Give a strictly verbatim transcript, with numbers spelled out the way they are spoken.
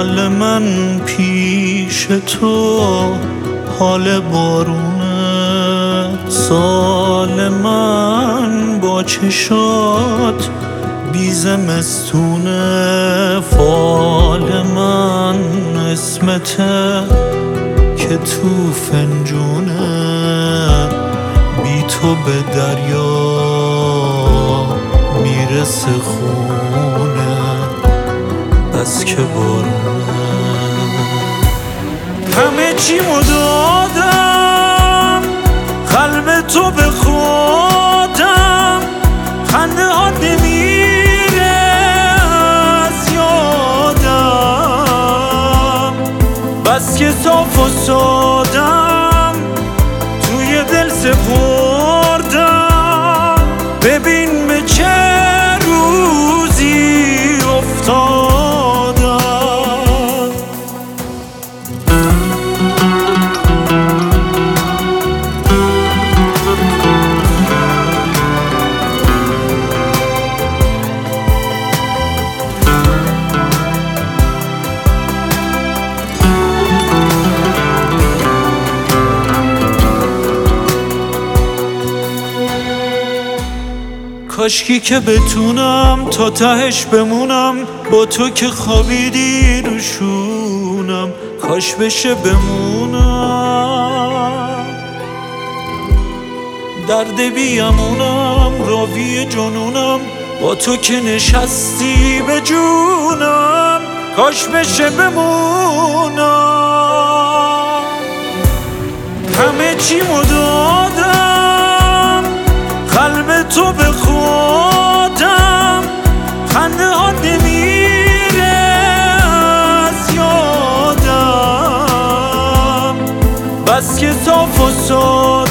حال من پیش تو حال بارونه، سال من با چشات بی زمستونه، فال من اسمته که تو فنجونه، بی تو به دریا میرسه خونه، بس که بارونه. همه چیمو دادم قلب تو به خودم، خنده ها نمیره از یادم، بس که صاف و سادم توی دل سپردم، ببین به چه روزی افتادم. کاشکی که بتونم تا تهش بمونم، با تو که خوابیدی روشونم، کاش بشه بمونم. درد بیامونم راوی جنونم، با تو که نشستی به جونم، کاش بشه بمونم. همه چیمو دادم قلب تو به خودم، خنده ها نمیره از یادم، بس که صاف و سادم